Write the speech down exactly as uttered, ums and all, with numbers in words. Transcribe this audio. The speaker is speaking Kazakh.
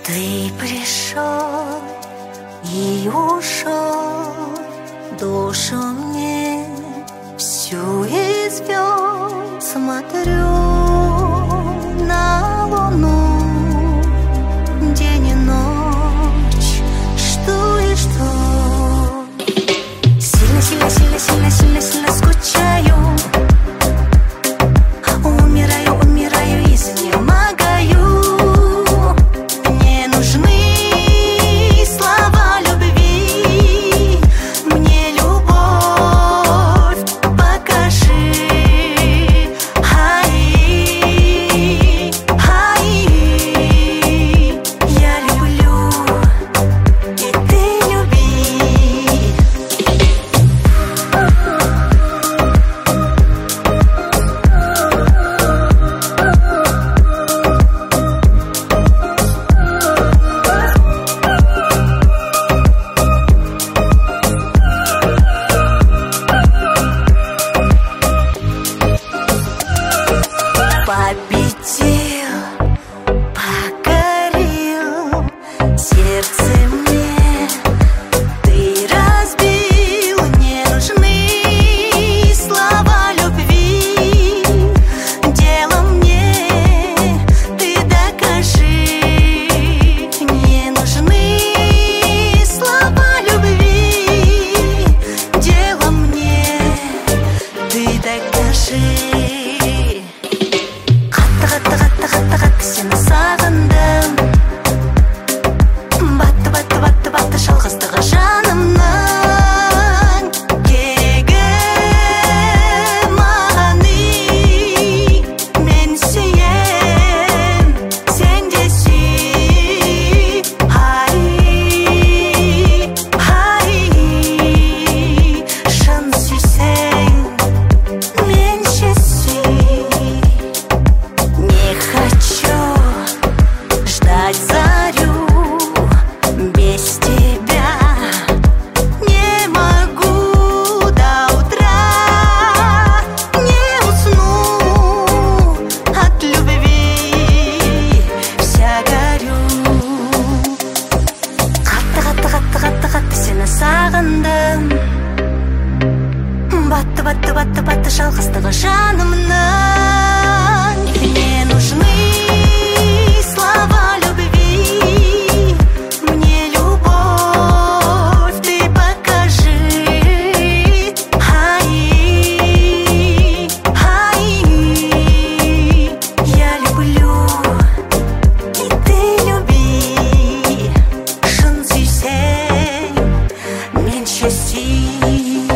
Ты пришел и ушел, душу мне всю извел. Смотрю на луну день и ночь, что и что. Сильно, сильно, сильно, сильно, сильно, сильно скучаю. Умираю, умираю, изнемогаю. Мне нужны слова любви. Мне любовь покажи. Ай, ай, я люблю, и ты люби. Победил, покорил сердце мне, ты разбил. Не нужны слова любви. Дело мне, ты докажи. Не нужны слова любви. Дело мне, ты докажи. Қатты-қатты-қатты-қатты сені сағындым. Батты-батты-батты-батты жалғыздығы жанымның керегі. Мағаны мен сүйем, сен де сүй. Ай, ай, шын сүйсең, менше сүй. Не хочу ждать зарю без тебя. Не могу до утра, не усну от любви, вся горю. Қатты-қатты-қатты-қатты-қатты сені сағындым. Батты-батты-батты-батты жалғыздығы жанымның. Мне нужны слова любви. Мне любовь ты покажи. Ай, ай, я люблю, и ты люби. Шын сүйсең, менше сүй.